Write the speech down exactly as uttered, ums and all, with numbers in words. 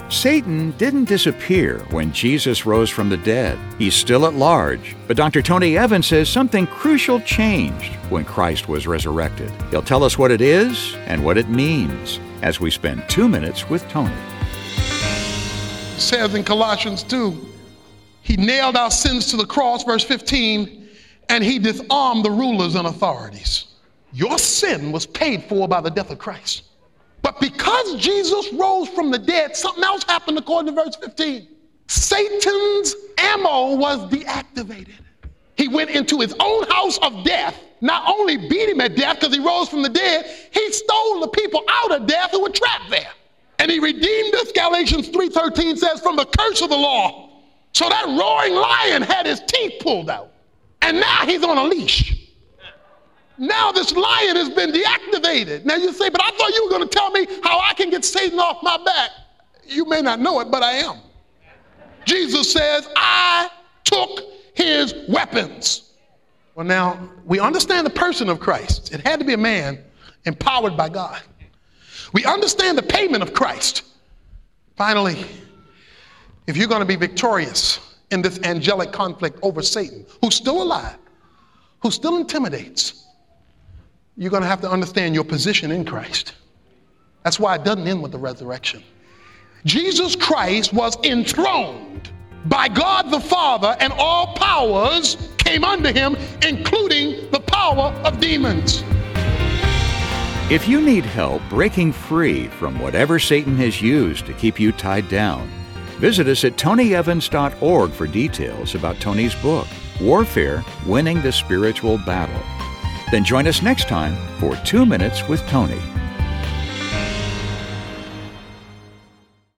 Satan didn't disappear when Jesus rose from the dead. He's still at large. But Doctor Tony Evans says something crucial changed when Christ was resurrected. He'll tell us what it is and what it means as we spend two minutes with Tony. It says in Colossians two, he nailed our sins to the cross, verse fifteen, and he disarmed the rulers and authorities. Your sin was paid for by the death of Christ. But because Jesus rose from the dead, something else happened according to verse fifteen. Satan's ammo was deactivated. He went into his own house of death, not only beat him at death because he rose from the dead, he stole the people out of death who were trapped there. And he redeemed us, Galatians three thirteen says, from the curse of the law. So that roaring lion had his teeth pulled out. And now he's on a leash. Now this lion has been deactivated. Now you say, but I thought you were going to tell me how I can get Satan off my back. You may not know it, but I am. Jesus says, I took his weapons. Well, now, we understand the person of Christ. It had to be a man empowered by God. We understand the payment of Christ. Finally, if you're going to be victorious in this angelic conflict over Satan, who's still alive, who still intimidates, you're going to have to understand your position in Christ. That's why it doesn't end with the resurrection. Jesus Christ was enthroned by God the Father, and all powers came under him, including the power of demons. If you need help breaking free from whatever Satan has used to keep you tied down, visit us at tony evans dot org for details about Tony's book, Warfare: Winning the Spiritual Battle. Then join us next time for Two Minutes with Tony.